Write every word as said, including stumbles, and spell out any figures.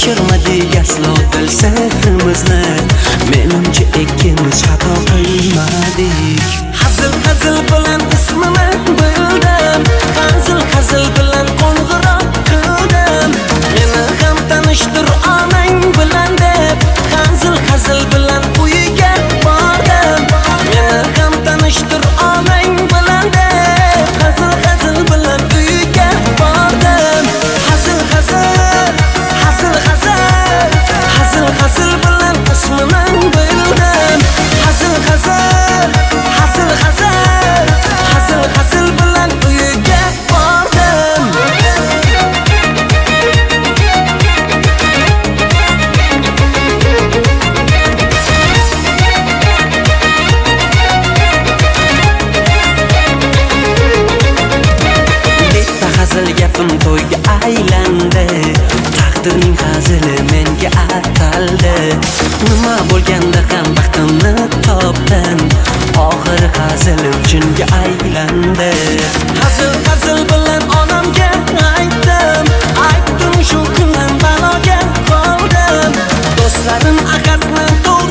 yashirmadik aslo dil sehrimizni. Menimcha ikkimiz xato qilmadik. Hazil hazil bilan ismini bildim, hazil hazil bilan qo'ng'iroq qildim. Meni ham tanishtir onang bilan deb, hazil hazil bilan uyiga bordim. Meni ham tanishtir onang bilan deb, hazil hazil bilan uyiga bordim. Hazil hazil hazil hazil hazil hazil bilan ismini bildim. Hazil hazil hazil hazil hazil hazil bilan uyiga bordim. Bitta hazil gapim to'yga aylandi, taqdirning hazili menga ataldi. Nima bo'lganda ham baxtimni topdim, oxiri hazilim chinga aylandi. Hazil hazil bilan onamga aytdim, aytdim shu kundan baloga qoldim. Do'stlarim aqadni to'g'ri